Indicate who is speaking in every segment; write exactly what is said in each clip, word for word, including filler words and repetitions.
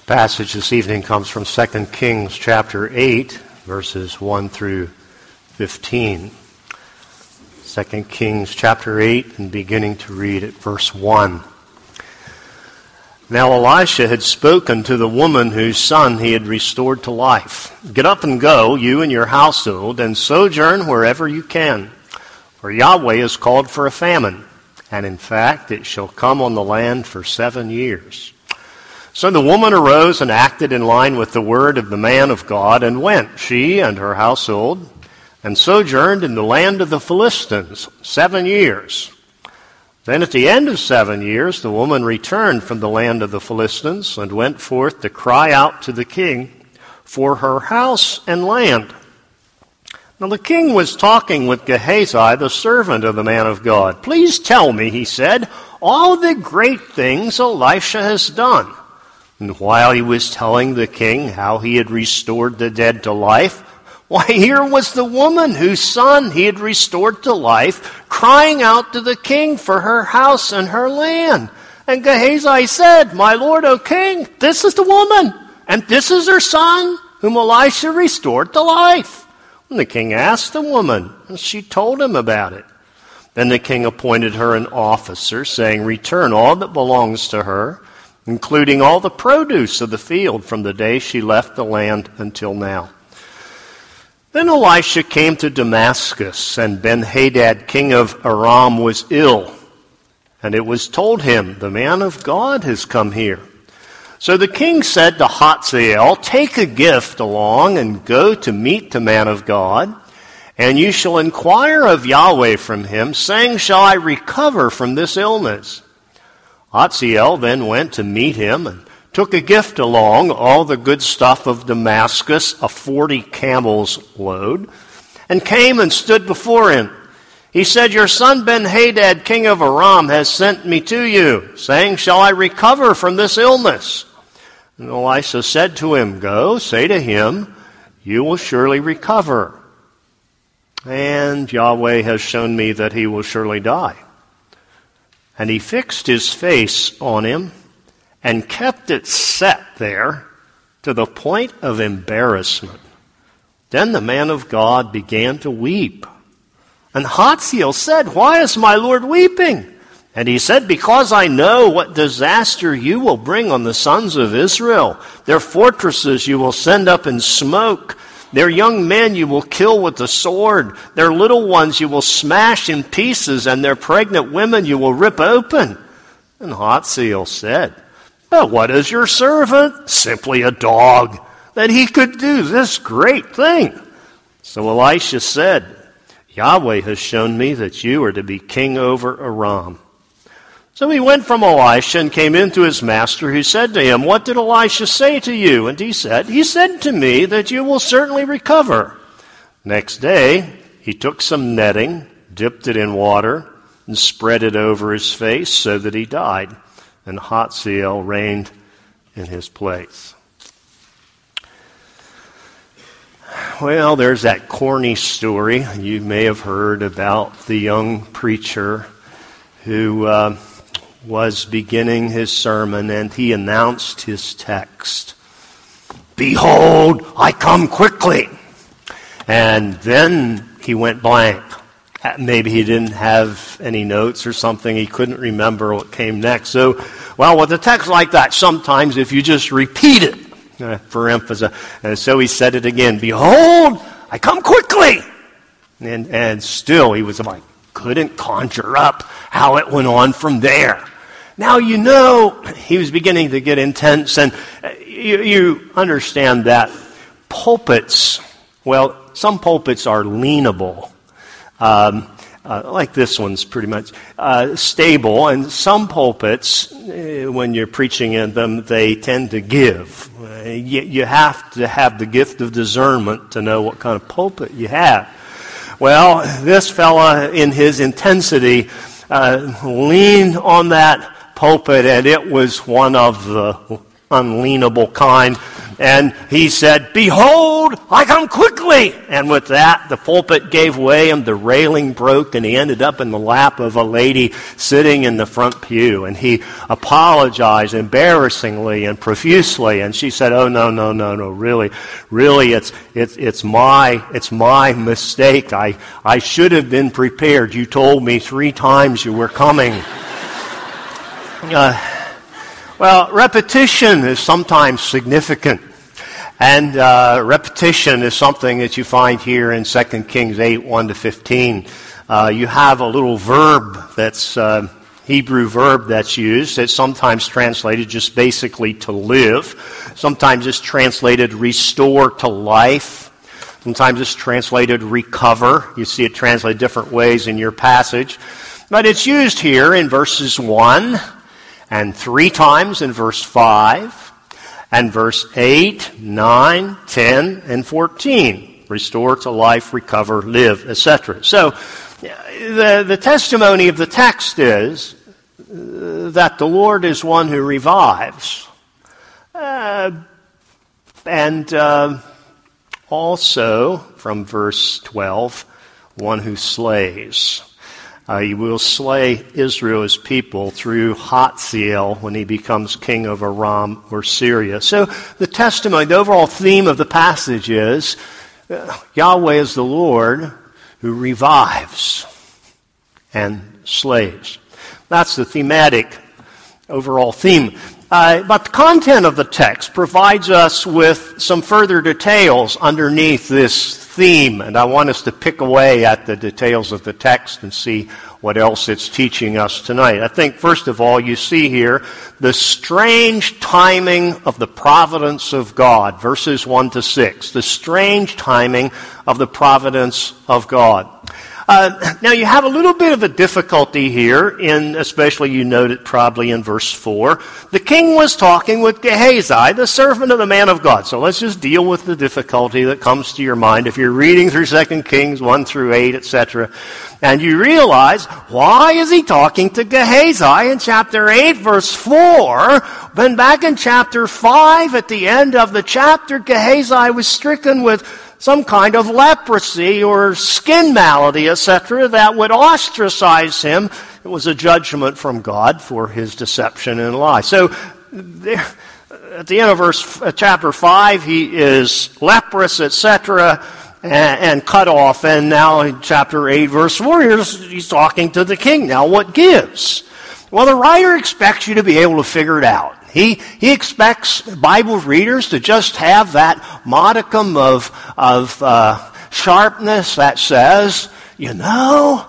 Speaker 1: Passage this evening comes from Second Kings chapter eight, verses one through fifteen. Second Kings chapter eight, and beginning to read at verse one. Now Elisha had spoken to the woman whose son he had restored to life. Get up and go, you and your household, and sojourn wherever you can. For Yahweh has called for a famine, and in fact it shall come on the land for seven years. So the woman arose and acted in line with the word of the man of God, and went, she and her household, and sojourned in the land of the Philistines seven years. Then at the end of seven years, the woman returned from the land of the Philistines, and went forth to cry out to the king for her house and land. Now the king was talking with Gehazi, the servant of the man of God. Please tell me, he said, all the great things Elisha has done. And while he was telling the king how he had restored the dead to life, why, here was the woman whose son he had restored to life, crying out to the king for her house and her land. And Gehazi said, My lord, O king, this is the woman, and this is her son, whom Elisha restored to life. And the king asked the woman, and she told him about it. Then the king appointed her an officer, saying, Return all that belongs to her, including all the produce of the field from the day she left the land until now. Then Elisha came to Damascus, and Ben-Hadad, king of Aram, was ill. And it was told him, The man of God has come here. So the king said to Hazael, Take a gift along and go to meet the man of God, and you shall inquire of Yahweh from him, saying, Shall I recover from this illness? Hazael then went to meet him and took a gift along, all the good stuff of Damascus, a forty camels load, and came and stood before him. He said, Your son Ben-Hadad, king of Aram, has sent me to you, saying, Shall I recover from this illness? And Elisha said to him, Go, say to him, You will surely recover. And Yahweh has shown me that he will surely die. And he fixed his face on him and kept it set there to the point of embarrassment. Then the man of God began to weep. And Hazael said, Why is my lord weeping? And he said, Because I know what disaster you will bring on the sons of Israel. Their fortresses you will send up in smoke. Their young men you will kill with the sword. Their little ones you will smash in pieces, and their pregnant women you will rip open. And Hazael said, But what is your servant? Simply a dog, that he could do this great thing. So Elisha said, Yahweh has shown me that you are to be king over Aram. So he went from Elisha and came in to his master, who said to him, What did Elisha say to you? And he said, He said to me that you will certainly recover. Next day, he took some netting, dipped it in water, and spread it over his face so that he died. And Hazael reigned in his place. Well, there's that corny story you may have heard about the young preacher who uh, was beginning his sermon, and he announced his text. Behold, I come quickly. And then he went blank. Maybe he didn't have any notes or something. He couldn't remember what came next. So, well, with a text like that, sometimes if you just repeat it uh, for emphasis. And so he said it again. Behold, I come quickly. And, and still he was like, couldn't conjure up how it went on from there. Now, you know, he was beginning to get intense, and you, you understand that pulpits, well, some pulpits are leanable. Um, uh, like this one's pretty much uh, stable, and some pulpits, uh, when you're preaching in them, they tend to give. Uh, you, you have to have the gift of discernment to know what kind of pulpit you have. Well, this fella, in his intensity, uh, leaned on that pulpit, and it was one of the unleanable kind. And he said, "Behold, I come quickly." And with that, the pulpit gave way and the railing broke, and he ended up in the lap of a lady sitting in the front pew. And he apologized embarrassingly and profusely. And she said, "Oh, no, no, no, no, really, really, it's it's it's my it's my mistake. I I should have been prepared. You told me three times you were coming." Uh, well, repetition is sometimes significant. And uh, repetition is something that you find here in Second Kings eight, one to fifteen. Uh, you have a little verb that's uh, Hebrew verb that's used. It's sometimes translated just basically to live. Sometimes it's translated restore to life. Sometimes it's translated recover. You see it translated different ways in your passage. But it's used here in verses one and three times in verse five and verse eight, nine, ten, and fourteen. Restore to life, recover, live, et cetera. So the, the testimony of the text is that the Lord is one who revives. Uh, and uh, also, from verse twelve, one who slays. Uh, he will slay Israel, his people, through Hazael when he becomes king of Aram or Syria. So the testimony, the overall theme of the passage is uh, Yahweh is the Lord who revives and slays. That's the thematic overall theme. Uh, but the content of the text provides us with some further details underneath this theme, and I want us to pick away at the details of the text and see what else it's teaching us tonight. I think, first of all, you see here the strange timing of the providence of God, verses one to six. The strange timing of the providence of God. Uh, now, you have a little bit of a difficulty here, in especially you note it probably in verse four. The king was talking with Gehazi, the servant of the man of God. So let's just deal with the difficulty that comes to your mind if you're reading through Second Kings one through eight, et cetera. And you realize, why is he talking to Gehazi in chapter eight, verse four, when back in chapter five, at the end of the chapter, Gehazi was stricken with some kind of leprosy or skin malady, et cetera, that would ostracize him. It was a judgment from God for his deception and lie. So, there, at the end of verse uh, chapter five, he is leprous, et cetera, and, and cut off. And now in chapter eight, verse four, he's, he's talking to the king. Now, what gives? Well, the writer expects you to be able to figure it out. He he expects Bible readers to just have that modicum of of uh, sharpness that says, you know,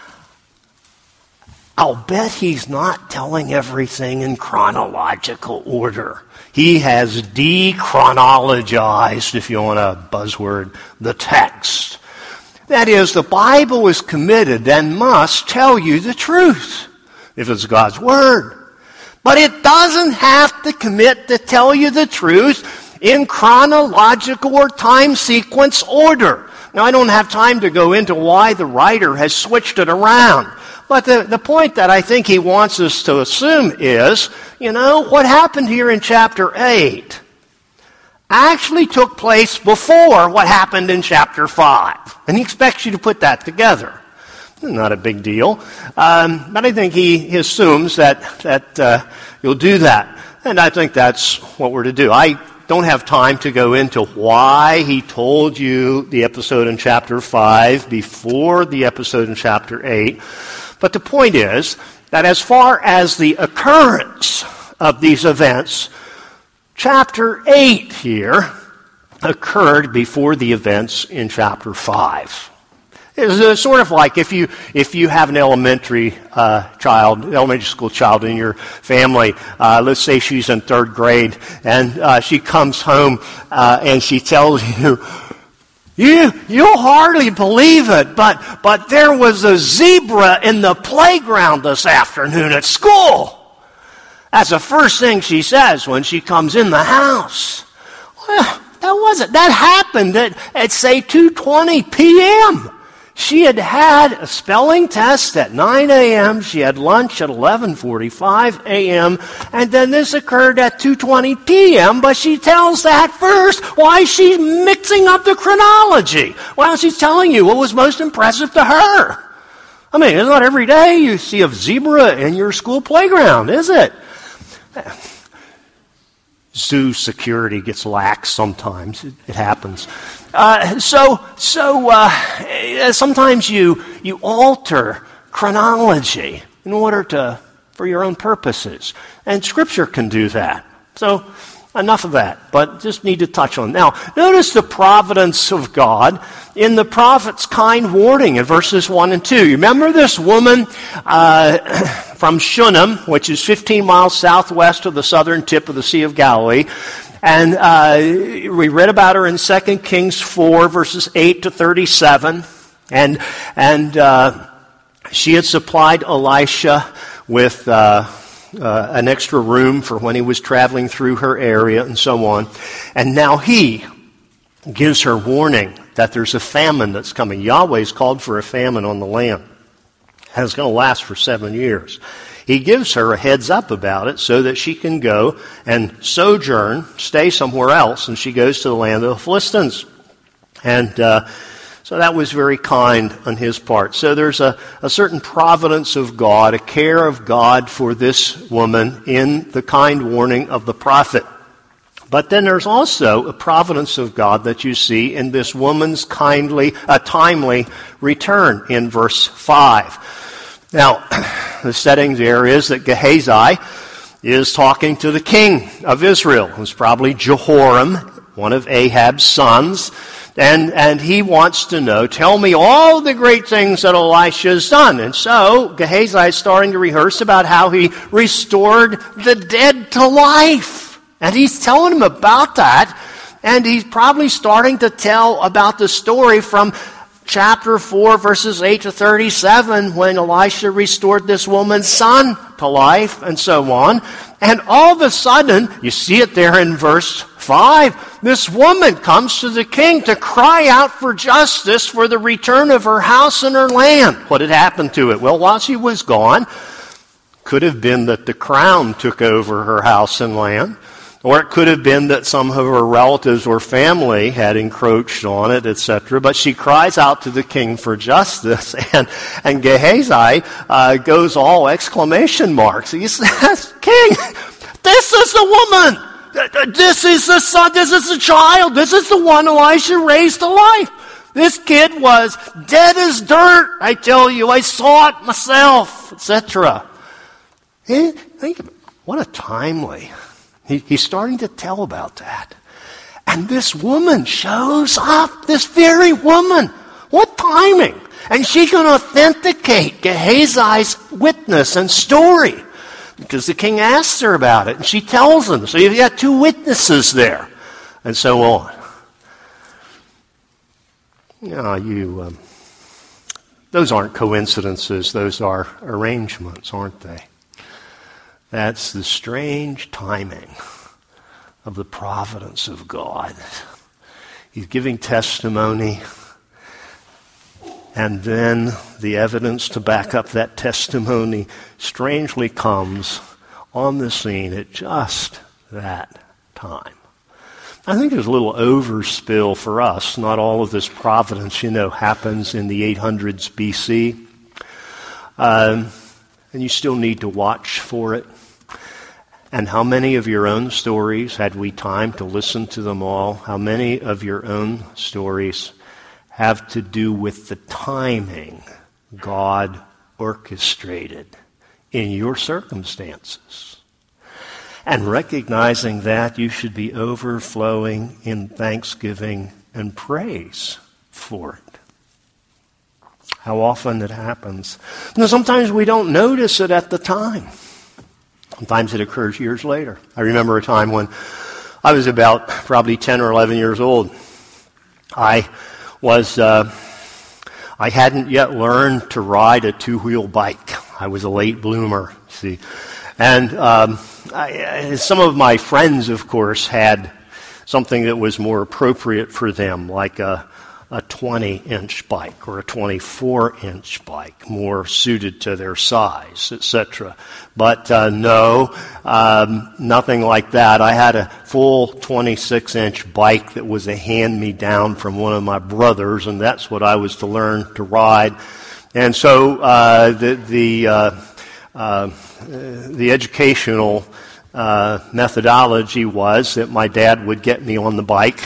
Speaker 1: I'll bet he's not telling everything in chronological order. He has de-chronologized, if you want a buzzword, the text. That is, the Bible is committed and must tell you the truth, if it's God's Word. But it doesn't have to commit to tell you the truth in chronological or time sequence order. Now, I don't have time to go into why the writer has switched it around. But the, the point that I think he wants us to assume is, you know, what happened here in chapter eight actually took place before what happened in chapter five. And he expects you to put that together. Not a big deal. Um, but I think he, he assumes that, that uh, you'll do that. And I think that's what we're to do. I don't have time to go into why he told you the episode in chapter five before the episode in chapter eight. But the point is that as far as the occurrence of these events, chapter eight here occurred before the events in chapter five. It's sort of like if you if you have an elementary uh, child, elementary school child in your family. Uh, let's say she's in third grade, and uh, she comes home uh, and she tells you, "You you'll hardly believe it, but but there was a zebra in the playground this afternoon at school." That's the first thing she says when she comes in the house. Well, that wasn't that happened at at say two twenty p.m. She had had a spelling test at nine a.m., she had lunch at eleven forty-five a.m., and then this occurred at two twenty p.m., but she tells that first. Why? She's mixing up the chronology. Well, she's telling you what was most impressive to her. I mean, it's not every day you see a zebra in your school playground, is it? Zoo security gets lax sometimes. It, it happens. Uh, so, so uh, sometimes you you alter chronology in order to for your own purposes, and Scripture can do that. So, enough of that. But just need to touch on now. Notice the providence of God in the prophet's kind warning in verses one and two. You remember this woman uh, from Shunem, which is fifteen miles southwest of the southern tip of the Sea of Galilee. And uh, we read about her in Second Kings four, verses eight to thirty-seven. And and uh, she had supplied Elisha with uh, uh, an extra room for when he was traveling through her area and so on. And now he gives her warning that there's a famine that's coming. Yahweh's called for a famine on the land. And it's going to last for seven years. He gives her a heads up about it so that she can go and sojourn, stay somewhere else, and she goes to the land of the Philistines. And uh, so that was very kind on his part. So there's a, a certain providence of God, a care of God for this woman in the kind warning of the prophet. But then there's also a providence of God that you see in this woman's kindly, uh, timely return in verse five. Now, the setting there is that Gehazi is talking to the king of Israel. It's probably Jehoram, one of Ahab's sons. And, and he wants to know, tell me all the great things that Elisha's done. And so Gehazi is starting to rehearse about how he restored the dead to life. And he's telling him about that. And he's probably starting to tell about the story from chapter four, verses eight to thirty-seven, when Elisha restored this woman's son to life, and so on. And all of a sudden, you see it there in verse five, this woman comes to the king to cry out for justice for the return of her house and her land. What had happened to it? Well, while she was gone, could have been that the crown took over her house and land. Or it could have been that some of her relatives or family had encroached on it, et cetera. But she cries out to the king for justice, and, and Gehazi uh, goes all exclamation marks. He says, King, this is the woman! This is the son, this is the child, this is the one Elisha raised to life. This kid was dead as dirt, I tell you, I saw it myself, et cetera. Think, what a timely... He, he's starting to tell about that. And this woman shows up, this very woman. What timing? And she can authenticate Gehazi's witness and story. Because the king asks her about it, and she tells him. So you've got two witnesses there, and so on. You know, you, um, those aren't coincidences, those are arrangements, aren't they? That's the strange timing of the providence of God. He's giving testimony, and then the evidence to back up that testimony strangely comes on the scene at just that time. I think there's a little overspill for us. Not all of this providence, you know, happens in the eight hundreds B C. Um, and you still need to watch for it. And how many of your own stories, had we time to listen to them all, how many of your own stories have to do with the timing God orchestrated in your circumstances? And recognizing that, you should be overflowing in thanksgiving and praise for it. How often it happens. Now, sometimes we don't notice it at the time. Sometimes it occurs years later. I remember a time when I was about probably ten or eleven years old. I was, uh, I hadn't yet learned to ride a two-wheel bike. I was a late bloomer, see. And um, I, some of my friends, of course, had something that was more appropriate for them, like a a twenty-inch bike or a twenty-four-inch bike, more suited to their size, et cetera. But uh, no, um, nothing like that. I had a full twenty-six-inch bike that was a hand-me-down from one of my brothers, and that's what I was to learn to ride. And so uh, the the uh, uh, the educational uh, methodology was that my dad would get me on the bike.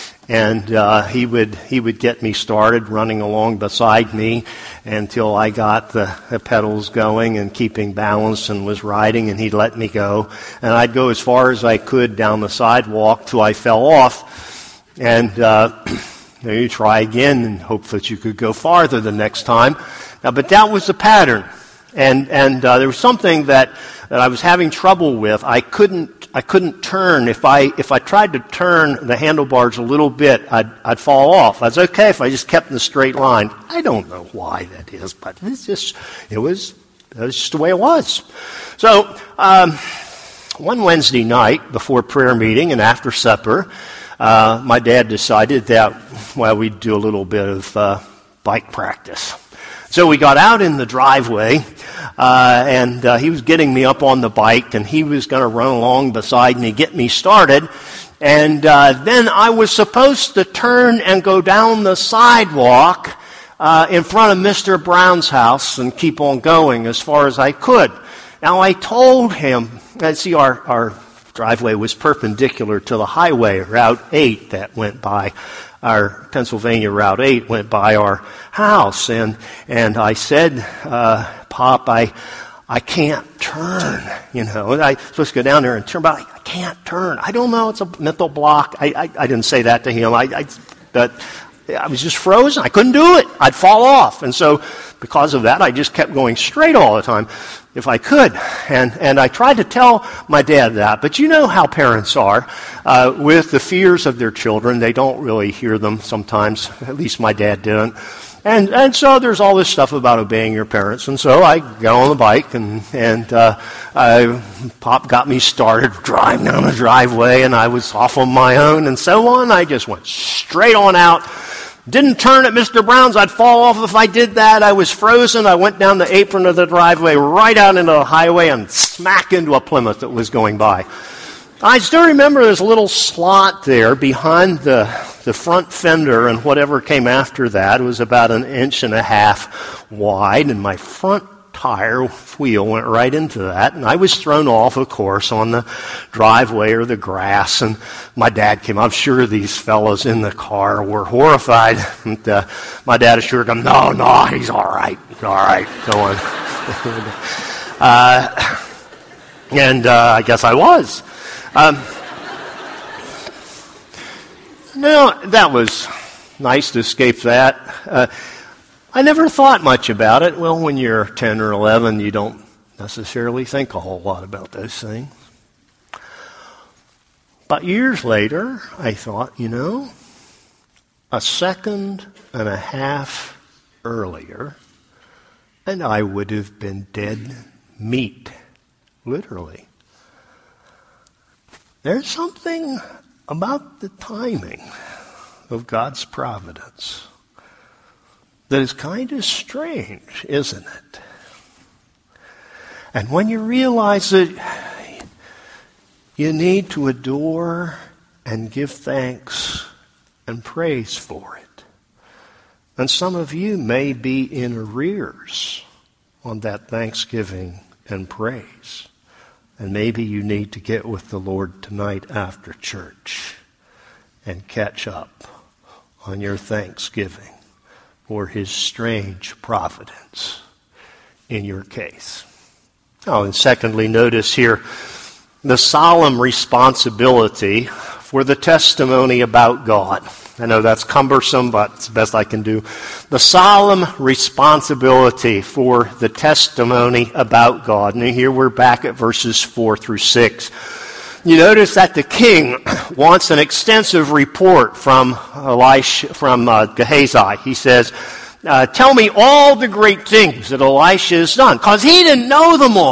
Speaker 1: And uh, he would he would get me started running along beside me until I got the, the pedals going and keeping balance and was riding, and he'd let me go. And I'd go as far as I could down the sidewalk till I fell off. And uh, you try again and hope that you could go farther the next time. Now, but that was the pattern. And and uh, there was something that, that I was having trouble with. I couldn't I couldn't turn. If I if I tried to turn the handlebars a little bit, I'd I'd fall off. I was okay if I just kept in a straight line. I don't know why that is, but it's just it was it was just the way it was. So um, one Wednesday night before prayer meeting and after supper, uh, my dad decided that well we'd do a little bit of uh, bike practice. So we got out in the driveway, uh, and uh, he was getting me up on the bike, and he was going to run along beside me, get me started. And uh, then I was supposed to turn and go down the sidewalk uh, in front of Mister Brown's house and keep on going as far as I could. Now I told him, see, our, our driveway was perpendicular to the highway, Route eight that went by. Our Pennsylvania Route eight went by our house, and and I said, uh, Pop, I I can't turn, you know. I'm supposed to go down there and turn, but I can't turn. I don't know, it's a mental block. I, I, I didn't say that to him. I, I, but I was just frozen. I couldn't do it. I'd fall off. And so because of that, I just kept going straight all the time if I could. And and I tried to tell my dad that. But you know how parents are. Uh, with the fears of their children, they don't really hear them sometimes. At least my dad didn't. And and so there's all this stuff about obeying your parents. And so I got on the bike, and, and uh, I, Pop got me started driving down the driveway, and I was off on my own and so on. I just went straight on out. Didn't turn at Mister Brown's. I'd fall off if I did that. I was frozen. I went down the apron of the driveway right out into the highway and smack into a Plymouth that was going by. I still remember there's a little slot there behind the, the front fender, and whatever came after that was about an inch and a half wide, and my front tire wheel went right into that, and I was thrown off, of course, on the driveway or the grass, and my dad came. I'm sure these fellows in the car were horrified. And, uh, my dad assured them, no, no, he's all right, all right, go on. uh, and uh, I guess I was. Um, no, that was nice to escape that. Uh, I never thought much about it. Well, when you're ten or eleven, you don't necessarily think a whole lot about those things. But years later, I thought, you know, a second and a half earlier, and I would have been dead meat, literally. There's something about the timing of God's providence that is kind of strange, isn't it? And when you realize that you need to adore and give thanks and praise for it. And some of you may be in arrears on that thanksgiving and praise. And maybe you need to get with the Lord tonight after church and catch up on your thanksgiving for His strange providence in your case. Oh, and secondly, notice here the solemn responsibility for the testimony about God. I know that's cumbersome, but it's the best I can do. The solemn responsibility for the testimony about God. And here we're back at verses four through six. You notice that the king wants an extensive report from Elisha, from uh, Gehazi. He says, uh, tell me all the great things that Elisha has done, because he didn't know them all.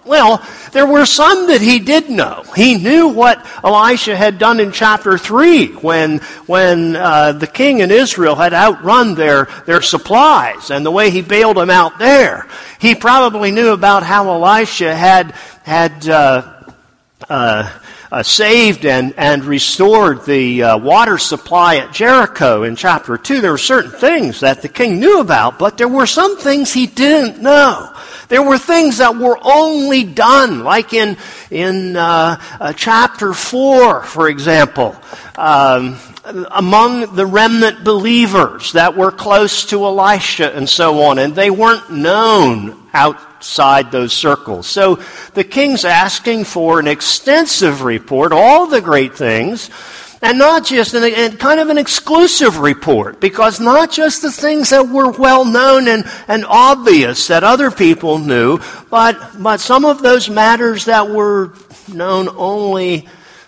Speaker 1: Well, there were some that he did know. He knew what Elisha had done in chapter three when when uh, the king in Israel had outrun their, their supplies and the way he bailed them out there. He probably knew about how Elisha had had uh, uh, uh, saved and, and restored the uh, water supply at Jericho in chapter two. There were certain things that the king knew about, but there were some things he didn't know. There were things that were only done, like in in uh, uh, chapter four, for example, um, among the remnant believers that were close to Elisha and so on, and they weren't known outside those circles. So the king's asking for an extensive report, all the great things, and not just an, and kind of an exclusive report, because not just the things that were well known and, and obvious that other people knew, but, but some of those matters that were known only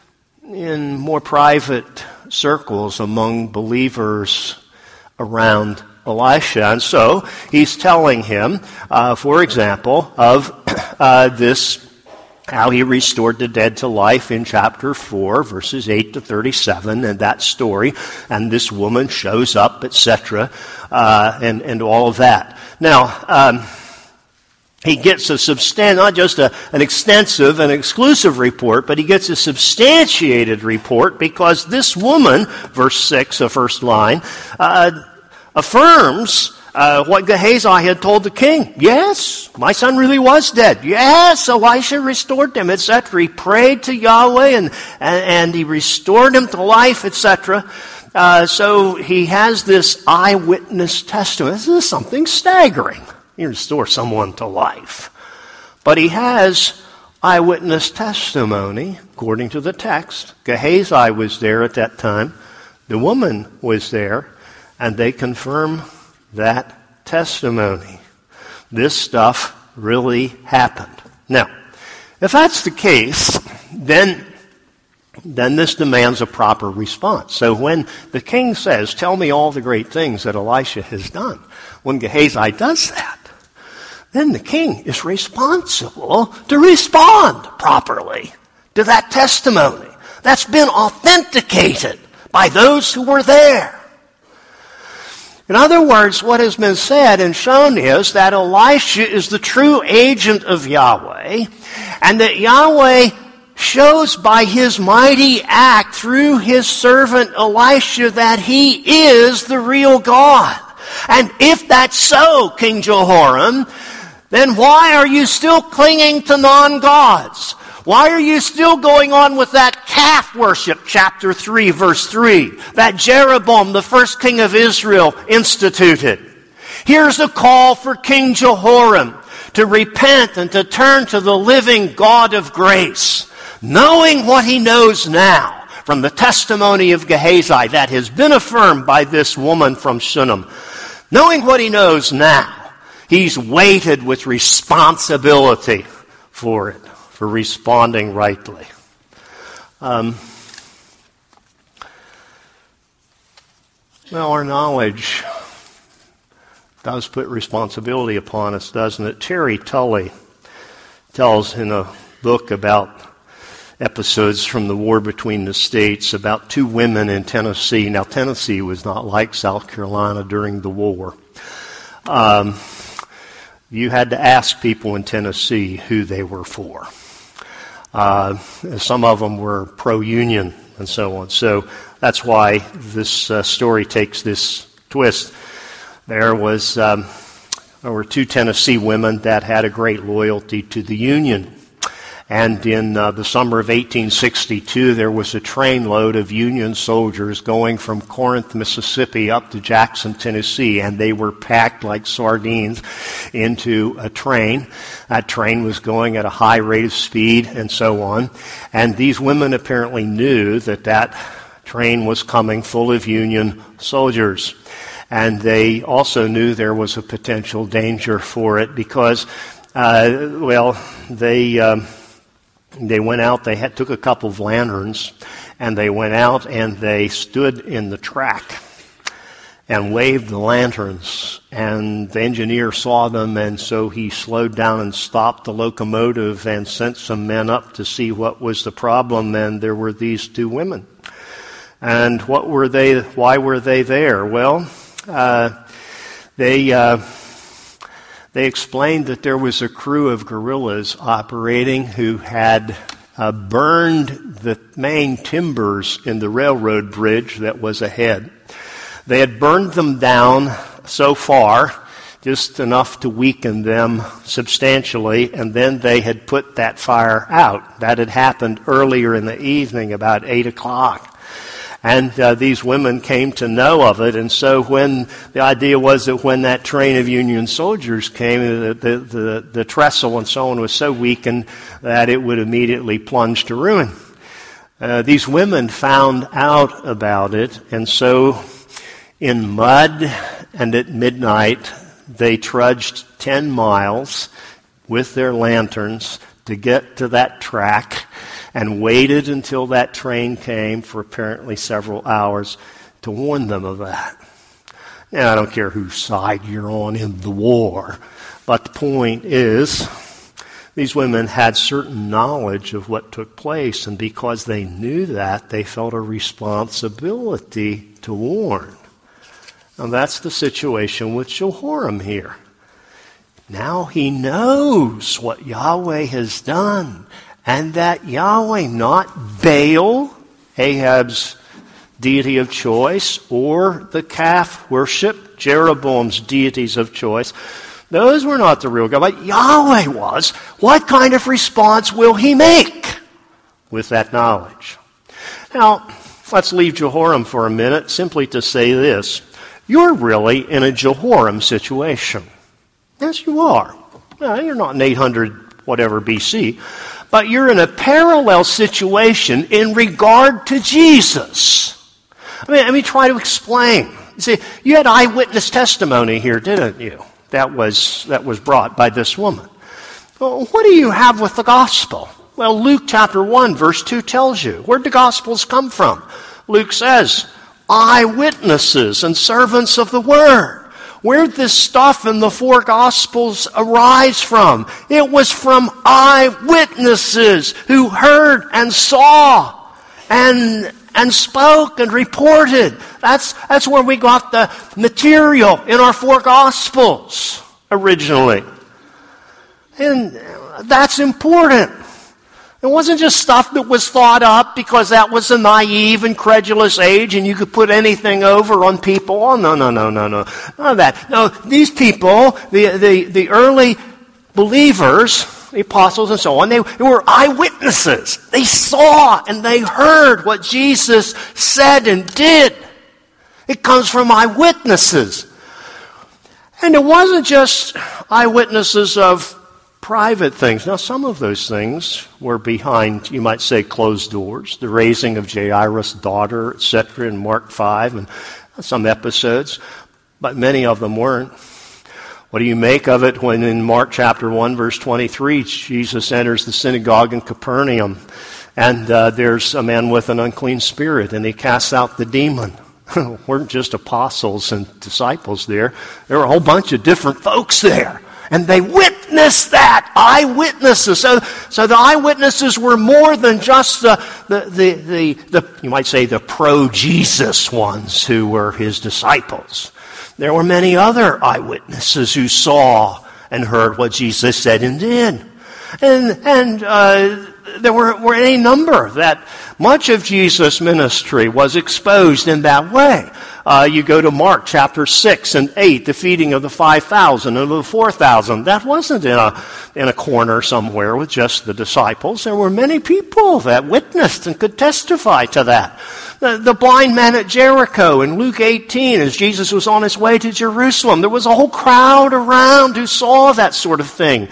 Speaker 1: in more private circles among believers around Elisha. And so he's telling him, uh, for example, of uh, this how he restored the dead to life in chapter four, verses eight to thirty-seven, and that story, and this woman shows up, et cetera, uh, and, and all of that. Now, um, he gets a substan- not just a, an extensive and exclusive report, but he gets a substantiated report because this woman, verse six, the first line, uh, affirms Uh, what Gehazi had told the king. Yes, my son really was dead. Yes, Elisha restored him, et cetera. He prayed to Yahweh and, and, and he restored him to life, et cetera. Uh, so he has this eyewitness testimony. This is something staggering. You restore someone to life. But he has eyewitness testimony, according to the text. Gehazi was there at that time. The woman was there, and they confirm that testimony. This stuff really happened. Now, if that's the case, then, then this demands a proper response. So when the king says, tell me all the great things that Elisha has done, when Gehazi does that, then the king is responsible to respond properly to that testimony that's been authenticated by those who were there. In other words, what has been said and shown is that Elisha is the true agent of Yahweh, and that Yahweh shows by his mighty act through his servant Elisha that he is the real God. And if that's so, King Jehoram, then why are you still clinging to non-gods? Why are you still going on with that calf worship, chapter three, verse three, that Jeroboam, the first king of Israel, instituted? Here's a call for King Jehoram to repent and to turn to the living God of grace, knowing what he knows now from the testimony of Gehazi that has been affirmed by this woman from Shunem. Knowing what he knows now, he's weighted with responsibility for it, for responding rightly. Um, well, our knowledge does put responsibility upon us, doesn't it? Terry Tully tells in a book about episodes from the war between the states about two women in Tennessee. Now, Tennessee was not like South Carolina during the war. Um, you had to ask people in Tennessee who they were for. Uh, some of them were pro-union and so on. So that's why this uh, story takes this twist. There was um, there were two Tennessee women that had a great loyalty to the Union. And in uh, the summer of eighteen sixty-two, there was a trainload of Union soldiers going from Corinth, Mississippi up to Jackson, Tennessee, and they were packed like sardines into a train. That train was going at a high rate of speed and so on. And these women apparently knew that that train was coming full of Union soldiers. And they also knew there was a potential danger for it because, uh, well, they... Um, They went out, they had, took a couple of lanterns, and they went out and they stood in the track. and waved the lanterns, and the engineer saw them, and so he slowed down and stopped the locomotive and sent some men up to see what was the problem, and there were these two women. And what were they, why were they there? Well, uh, they, uh, they explained that there was a crew of guerrillas operating who had uh, burned the main timbers in the railroad bridge that was ahead. They had burned them down so far, just enough to weaken them substantially, and then they had put that fire out. That had happened earlier in the evening, about eight o'clock. And uh, these women came to know of it, and so when the idea was that when that train of Union soldiers came, the, the, the, the trestle and so on was so weakened that it would immediately plunge to ruin. Uh, these women found out about it, and so in mud and at midnight, they trudged ten miles with their lanterns to get to that track and waited until that train came for apparently several hours to warn them of that. Now, I don't care whose side you're on in the war, but the point is, these women had certain knowledge of what took place, and because they knew that, they felt a responsibility to warn. And that's the situation with Jehoram here. Now he knows what Yahweh has done, and that Yahweh, not Baal, Ahab's deity of choice, or the calf worship, Jeroboam's deities of choice, those were not the real God, but Yahweh was. What kind of response will he make with that knowledge? Now, let's leave Jehoram for a minute simply to say this. You're really in a Jehoram situation. Yes, you are. Well, you're not in eight hundred whatever B C, but you're in a parallel situation in regard to Jesus. I mean, let me try to explain. You see, you had eyewitness testimony here, didn't you? That was that was brought by this woman. Well, what do you have with the gospel? Well, Luke chapter one, verse two tells you. Where'd the gospels come from? Luke says, eyewitnesses and servants of the word. Where'd this stuff in the four Gospels arise from? It was from eyewitnesses who heard and saw and and spoke and reported. That's that's where we got the material in our four Gospels originally. And that's important. It wasn't just stuff that was thought up because that was a naive, incredulous age and you could put anything over on people. Oh, no, no, no, no, no. None of that. No, these people, the, the, the early believers, the apostles and so on, they, they were eyewitnesses. They saw and they heard what Jesus said and did. It comes from eyewitnesses. And it wasn't just eyewitnesses of private things. Now, some of those things were behind, you might say, closed doors. The raising of Jairus' daughter, et cetera, in Mark five, and some episodes, but many of them weren't. What do you make of it when in Mark chapter one, verse twenty-three, Jesus enters the synagogue in Capernaum, and uh, there's a man with an unclean spirit, and he casts out the demon. Weren't just apostles and disciples there. There were a whole bunch of different folks there. And they witnessed that, eyewitnesses. So, so the eyewitnesses were more than just the, the, the, the, the you might say, the pro-Jesus ones who were his disciples. There were many other eyewitnesses who saw and heard what Jesus said and did. And, and uh, there were, were any number that much of Jesus' ministry was exposed in that way. Uh, you go to Mark chapter six and eight, the feeding of the five thousand and the four thousand. That wasn't in a, in a corner somewhere with just the disciples. There were many people that witnessed and could testify to that. The, the blind man at Jericho in Luke eighteen, as Jesus was on his way to Jerusalem, there was a whole crowd around who saw that sort of thing.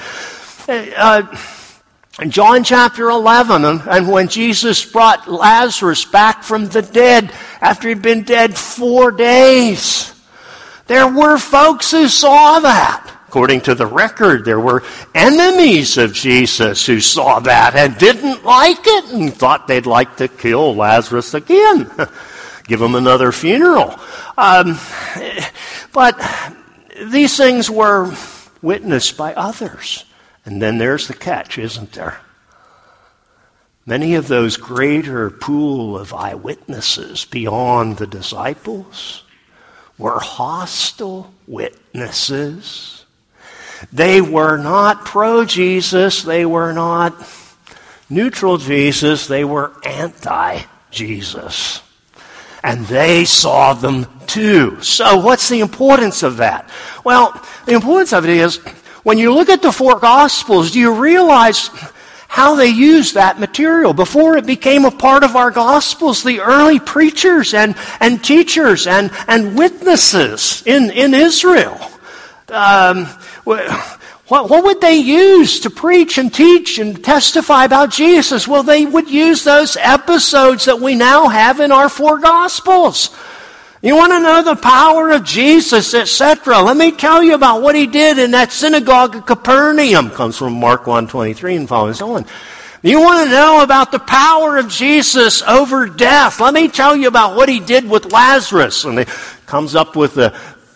Speaker 1: Uh, In John chapter eleven, and, and when Jesus brought Lazarus back from the dead after he'd been dead four days, there were folks who saw that. According to the record, there were enemies of Jesus who saw that and didn't like it and thought they'd like to kill Lazarus again. give them another funeral. Um, but these things were witnessed by others. And then there's the catch, isn't there? Many of those greater pool of eyewitnesses beyond the disciples were hostile witnesses. They were not pro-Jesus. They were not neutral Jesus. They were anti-Jesus. And they saw them too. So what's the importance of that? Well, the importance of it is, when you look at the four Gospels, do you realize how they used that material? Before it became a part of our Gospels, the early preachers and, and teachers and, and witnesses in, in Israel, um, what, what would they use to preach and teach and testify about Jesus? Well, they would use those episodes that we now have in our four Gospels. You want to know the power of Jesus, et cetera? Let me tell you about what he did in that synagogue of Capernaum. Comes from Mark one twenty-three and following so on. You want to know about the power of Jesus over death? Let me tell you about what he did with Lazarus. And it comes up with the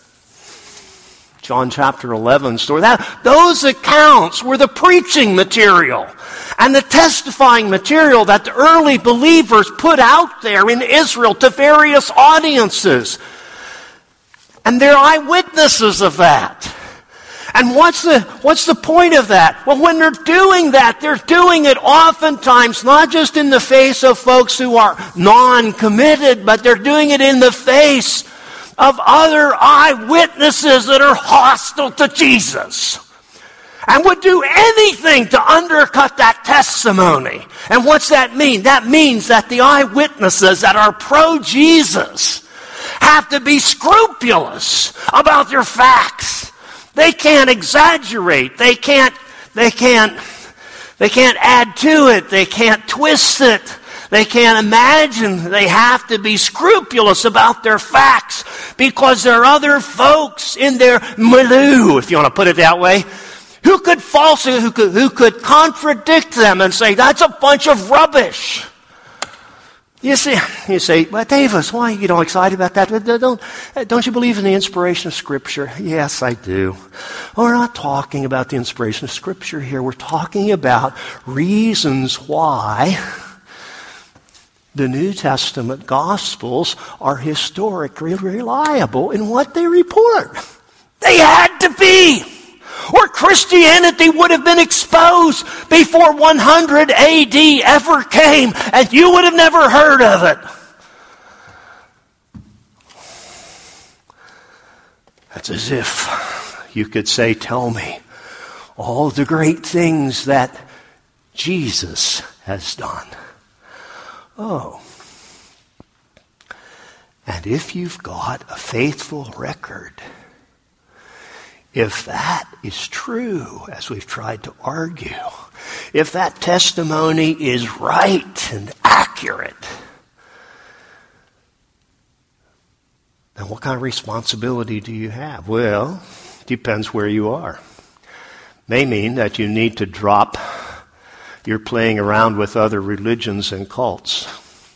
Speaker 1: John chapter eleven story. That, those accounts were the preaching material and the testifying material that the early believers put out there in Israel to various audiences. And they're eyewitnesses of that. And what's the, what's the point of that? Well, when they're doing that, they're doing it oftentimes not just in the face of folks who are non-committed, but they're doing it in the face of other eyewitnesses that are hostile to Jesus and would do anything to undercut that testimony. And what's that mean? That means that the eyewitnesses that are pro-Jesus have to be scrupulous about their facts. They can't exaggerate. They can't, they can't, they can't add to it. They can't twist it. They can't imagine. They have to be scrupulous about their facts because there are other folks in their milieu, if you want to put it that way, who could falsely, who could, who could contradict them and say, that's a bunch of rubbish. You see, you say, well, Davis, why are you all excited about that? Don't, don't you believe in the inspiration of Scripture? Yes, I do. Well, we're not talking about the inspiration of Scripture here. We're talking about reasons why the New Testament Gospels are historically reliable in what they report. They had to be, or Christianity would have been exposed before one hundred A D ever came, and you would have never heard of it. That's as if you could say, tell me all the great things that Jesus has done. Oh. And if you've got a faithful record, if that is true, as we've tried to argue, if that testimony is right and accurate, then what kind of responsibility do you have? Well, depends where you are. May mean that you need to drop your playing around with other religions and cults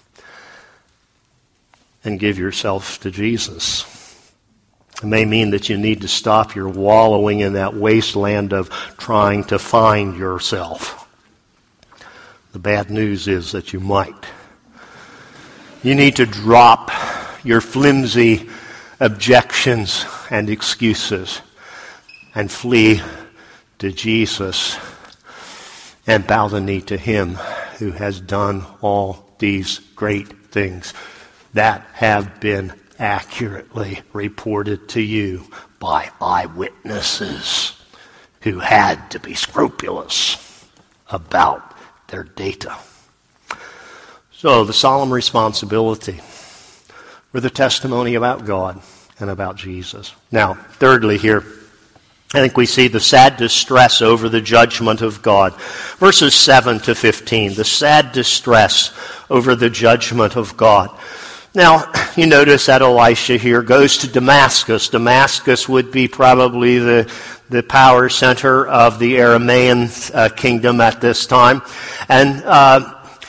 Speaker 1: and give yourself to Jesus. It may mean that you need to stop your wallowing in that wasteland of trying to find yourself. The bad news is that you might. You need to drop your flimsy objections and excuses and flee to Jesus and bow the knee to him who has done all these great things that have been accurately reported to you by eyewitnesses who had to be scrupulous about their data. So the solemn responsibility for the testimony about God and about Jesus. Now, thirdly here, I think we see the sad distress over the judgment of God. Verses seven to fifteen, the sad distress over the judgment of God. Now, you notice that Elisha here goes to Damascus. Damascus would be probably the, the power center of the Aramean uh, kingdom at this time. And uh,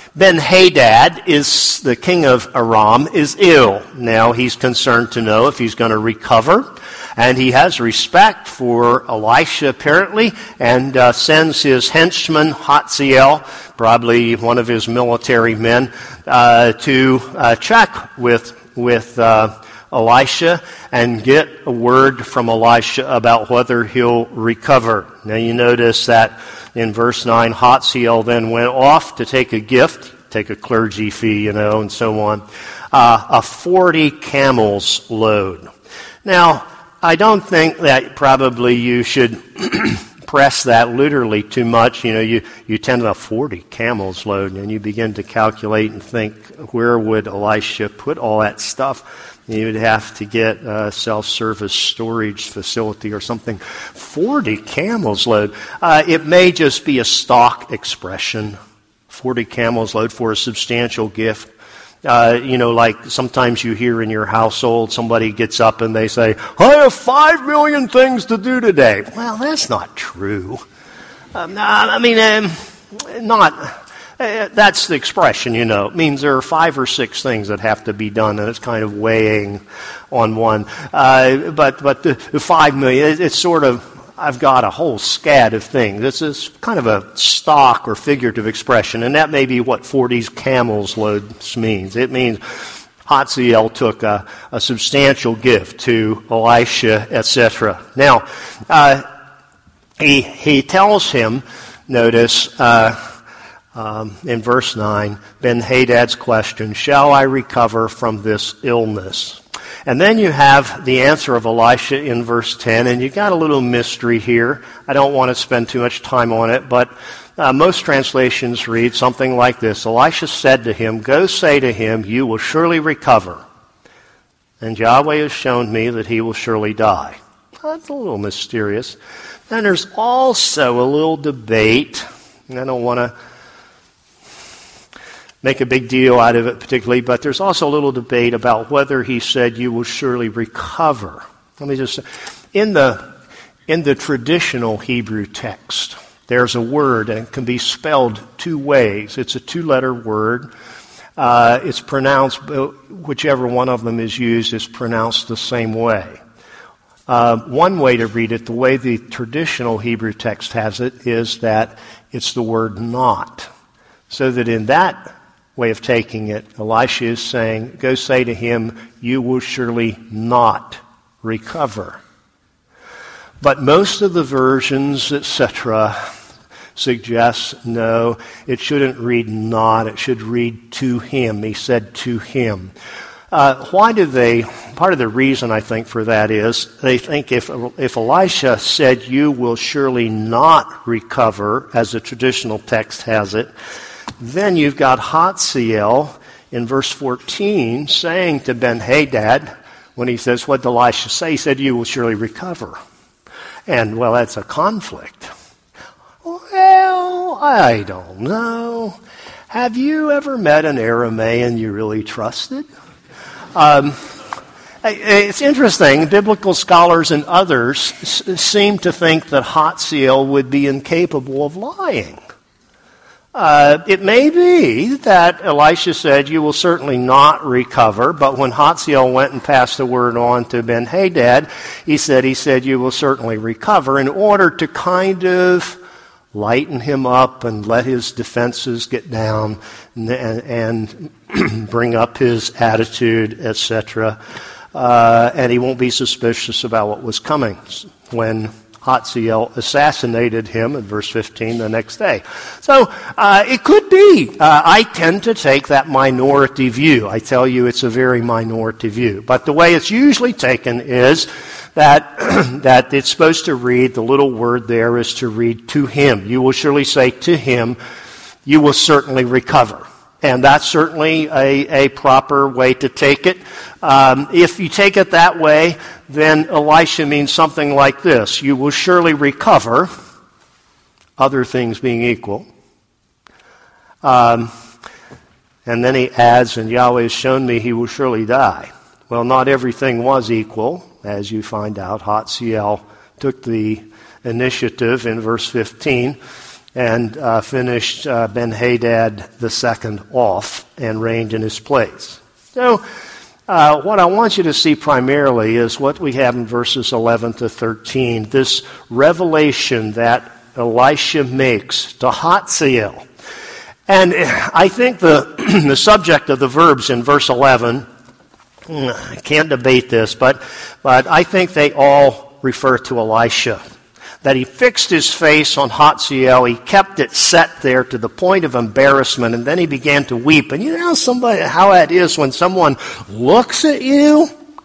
Speaker 1: Ben-Hadad is the king of Aram, is ill. Now he's concerned to know if he's going to recover. And he has respect for Elisha, apparently, and uh, sends his henchman, Hazael, probably one of his military men, uh, to uh, check with, with uh, Elisha and get a word from Elisha about whether he'll recover. Now you notice that in verse nine, Hazael then went off to take a gift, take a clergy fee, you know, and so on, uh, a forty camels load. Now, I don't think that probably you should press that literally too much. You know, you, you tend to forty camels load, and you begin to calculate and think, where would Elisha put all that stuff? You would have to get a self-service storage facility or something. forty camels load. Uh, it may just be a stock expression. forty camels load for a substantial gift. Uh, you know, like sometimes you hear in your household, somebody gets up and they say, I have five million things to do today. Well, that's not true. Um, I mean, um, not, uh, that's the expression, you know. It means there are five or six things that have to be done, and it's kind of weighing on one. Uh, but but the, the five million, it, it's sort of, I've got a whole scad of things. This is kind of a stock or figurative expression, and that may be what forty camels loads means. It means Hazael took a, a substantial gift to Elisha, et cetera. Now, uh, he he tells him, notice uh, um, in verse nine, Ben-Hadad's question, shall I recover from this illness? And then you have the answer of Elisha in verse ten, and you've got a little mystery here. I don't want to spend too much time on it, but uh, most translations read something like this. Elisha said to him, go say to him, you will surely recover. And Yahweh has shown me that he will surely die. That's a little mysterious. Then there's also a little debate, and I don't want to make a big deal out of it particularly, but there's also a little debate about whether he said you will surely recover. Let me just say, in the, in the traditional Hebrew text, there's a word, and it can be spelled two ways. It's a two-letter word. Uh, it's pronounced, whichever one of them is used, is pronounced the same way. Uh, one way to read it, the way the traditional Hebrew text has it, is that it's the word not. So that in that way of taking it, Elisha is saying, go say to him, you will surely not recover. But most of the versions, et cetera, suggest no, it shouldn't read not, it should read to him. He said to him. Uh, why do they, part of the reason I think for that is, they think if, if Elisha said you will surely not recover, as the traditional text has it, then you've got Hazael in verse fourteen saying to Ben-Hadad, when he says, what did Elisha say? He said, you will surely recover. And, well, that's a conflict. Well, I don't know. Have you ever met an Aramaean you really trusted? Um, it's interesting. Biblical scholars and others s- seem to think that Hazael would be incapable of lying. Uh, it may be that Elisha said, you will certainly not recover, but when Hazael went and passed the word on to Ben-Hadad, he said, he said, you will certainly recover, in order to kind of lighten him up and let his defenses get down and, and bring up his attitude, et cetera. Uh, and he won't be suspicious about what was coming when Hazael assassinated him in verse fifteen the next day. So uh, it could be. Uh, I tend to take that minority view. I tell you it's a very minority view. But the way it's usually taken is that that it's supposed to read, the little word there is to read to him. You will surely say to him, you will certainly recover. And that's certainly a, a proper way to take it. Um, if you take it that way, then Elisha means something like this. You will surely recover, other things being equal. Um, and then he adds, and Yahweh has shown me he will surely die. Well, not everything was equal. As you find out, Hazael took the initiative in verse fifteen. and uh, finished uh, Ben-Hadad the second off and reigned in his place. So uh, what I want you to see primarily is what we have in verses eleven to thirteen, this revelation that Elisha makes to Hazael. And I think the, the subject of the verbs in verse eleven, I can't debate this, but, but I think they all refer to Elisha. That he fixed his face on Hazael, he kept it set there to the point of embarrassment, and then he began to weep. And you know somebody how that is when someone looks at you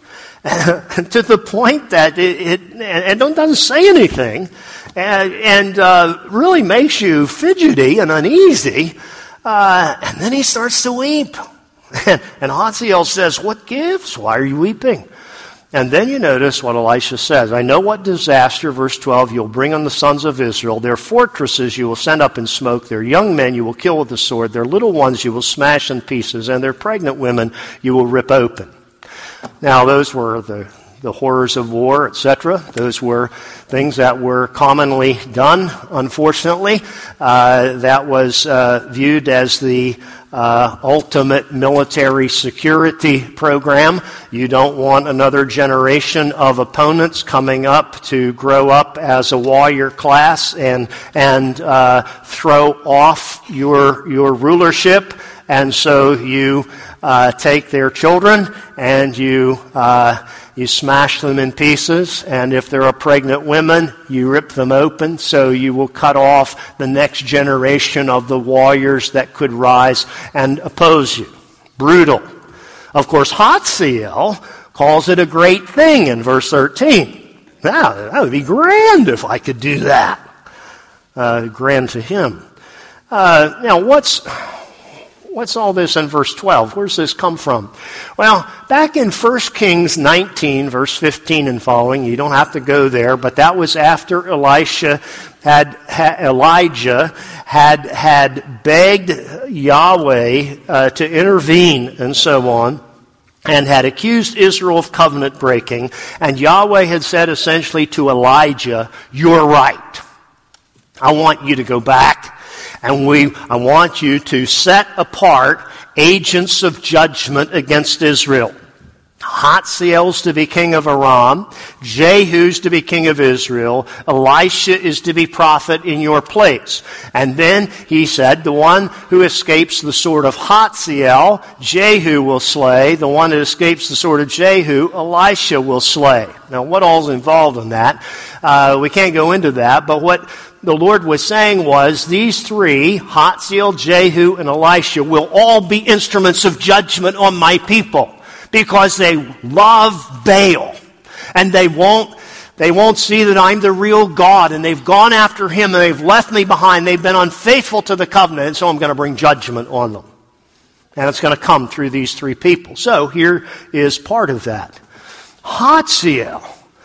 Speaker 1: to the point that it, it and doesn't say anything, and, and uh, really makes you fidgety and uneasy, uh, and then he starts to weep. And, and Hazael says, "What gives? Why are you weeping?" And then you notice what Elisha says. "I know what disaster," verse twelve, "you'll bring on the sons of Israel. Their fortresses you will send up in smoke. Their young men you will kill with the sword. Their little ones you will smash in pieces. And their pregnant women you will rip open." Now, those were the, the horrors of war, et cetera. Those were things that were commonly done, unfortunately. Uh, that was uh, viewed as the Uh, ultimate military security program. You don't want another generation of opponents coming up to grow up as a warrior class and and uh, throw off your your rulership. And so you uh, take their children and you uh, you smash them in pieces. And if there are pregnant women, you rip them open. So you will cut off the next generation of the warriors that could rise and oppose you. Brutal. Of course, Hazael calls it a great thing in verse thirteen. Now, that would be grand if I could do that. Uh, grand to him. Uh, now, what's... What's all this in verse twelve? Where's this come from? Well, back in First Kings nineteen, verse fifteen and following, you don't have to go there, but that was after Elisha had, ha, Elijah had had begged Yahweh uh, to intervene and so on, and had accused Israel of covenant breaking, and Yahweh had said essentially to Elijah, "You're right. I want you to go back. And we, I want you to set apart agents of judgment against Israel. Hazael's to be king of Aram. Jehu's to be king of Israel. Elisha is to be prophet in your place." And then he said, the one who escapes the sword of Hazael, Jehu will slay. The one that escapes the sword of Jehu, Elisha will slay. Now, what all's involved in that? Uh, we can't go into that, but what the Lord was saying was these three, Hazael, Jehu, and Elisha, will all be instruments of judgment on my people because they love Baal. And they won't, they won't see that I'm the real God. And they've gone after him and they've left me behind. They've been unfaithful to the covenant. And so I'm going to bring judgment on them. And it's going to come through these three people. So here is part of that. Hazael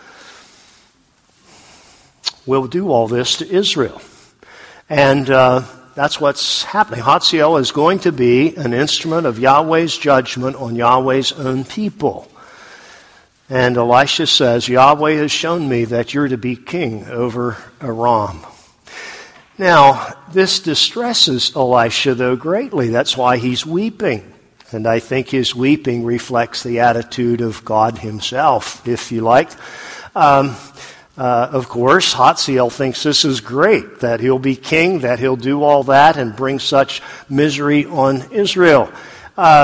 Speaker 1: will do all this to Israel. And uh, that's what's happening. Hazael is going to be an instrument of Yahweh's judgment on Yahweh's own people. And Elisha says, "Yahweh has shown me that you're to be king over Aram." Now, this distresses Elisha, though, greatly. That's why he's weeping. And I think his weeping reflects the attitude of God himself, if you like. Um, Uh, of course, Hazael thinks this is great, that he'll be king, that he'll do all that and bring such misery on Israel. Uh,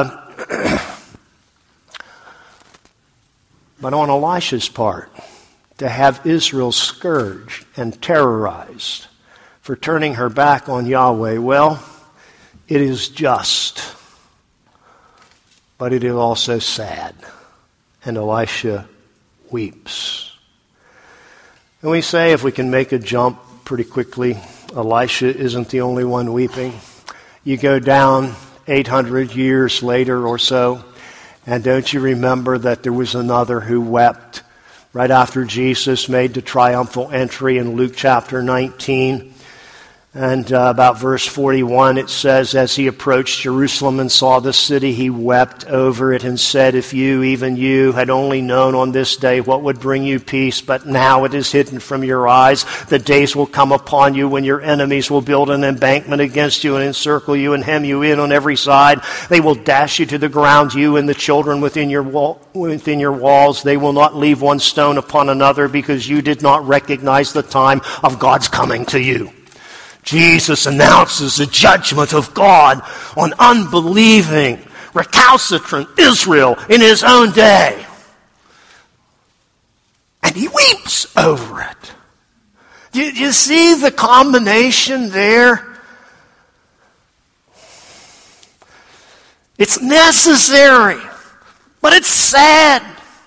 Speaker 1: but on Elisha's part, to have Israel scourged and terrorized for turning her back on Yahweh, well, it is just, but it is also sad. And Elisha weeps. And we say, if we can make a jump pretty quickly, Elisha isn't the only one weeping. You go down eight hundred years later or so, and don't you remember that there was another who wept right after Jesus made the triumphal entry in Luke chapter nineteen? And uh, about verse forty-one, it says, as he approached Jerusalem and saw the city, he wept over it and said, if you, even you, had only known on this day what would bring you peace, but now it is hidden from your eyes. The days will come upon you when your enemies will build an embankment against you and encircle you and hem you in on every side. They will dash you to the ground, you and the children within your wall, within your walls. They will not leave one stone upon another, because you did not recognize the time of God's coming to you. Jesus announces the judgment of God on unbelieving, recalcitrant Israel in his own day. And he weeps over it. Do you, do you see the combination there? It's necessary, but it's sad.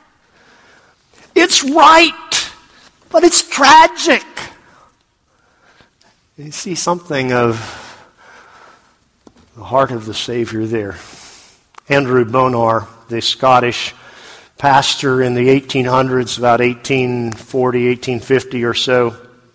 Speaker 1: It's right, but it's tragic. You see something of the heart of the Savior there. Andrew Bonar, the Scottish pastor in the eighteen hundreds, about eighteen forty, eighteen fifty or so,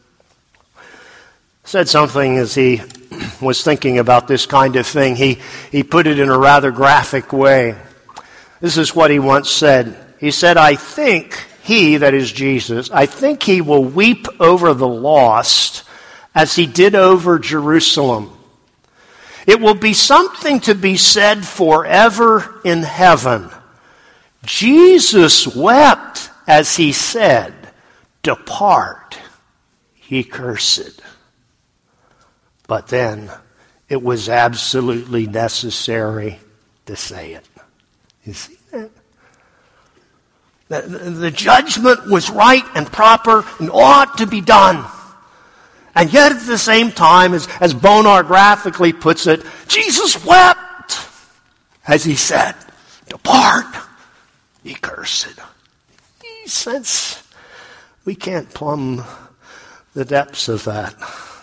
Speaker 1: said something as he was thinking about this kind of thing. He, he put it in a rather graphic way. This is what he once said. He said, I think he, that is Jesus, I think he will weep over the lost as he did over Jerusalem. It will be something to be said forever in heaven. Jesus wept as he said, depart, ye cursed. But then it was absolutely necessary to say it. You see that? The, the judgment was right and proper and ought to be done. And yet at the same time, as, as Bonar graphically puts it, Jesus wept as he said, depart, ye cursed. He says we can't plumb the depths of that.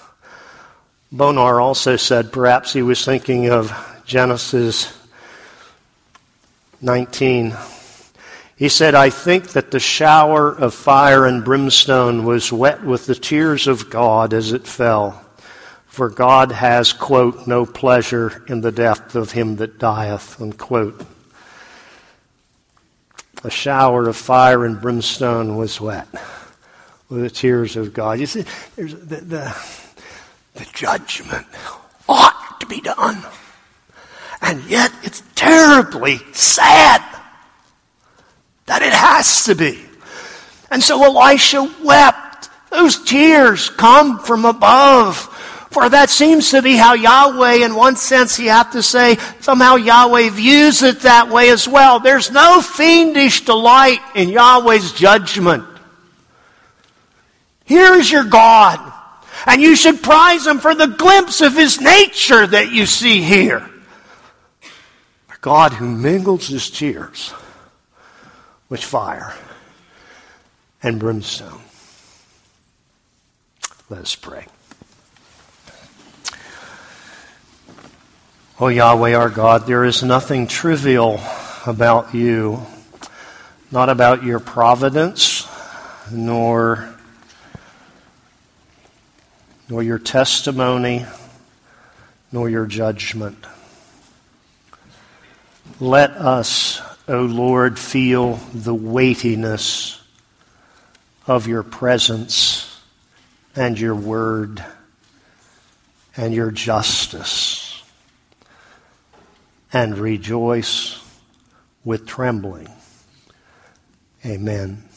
Speaker 1: Bonar also said, perhaps he was thinking of Genesis nineteen. He said, I think that the shower of fire and brimstone was wet with the tears of God as it fell. For God has, quote, no pleasure in the death of him that dieth, unquote. A shower of fire and brimstone was wet with the tears of God. You see, there's the, the, the judgment ought to be done. And yet it's terribly sad that it has to be. And so Elisha wept. Those tears come from above. For that seems to be how Yahweh, in one sense you have to say, somehow Yahweh views it that way as well. There's no fiendish delight in Yahweh's judgment. Here is your God. And you should prize him for the glimpse of his nature that you see here. A God who mingles his tears with fire and brimstone. Let us pray. O Yahweh our God, there is nothing trivial about you, not about your providence, nor, nor your testimony, nor your judgment. Let us, O Lord, feel the weightiness of your presence and your word and your justice, and rejoice with trembling. Amen.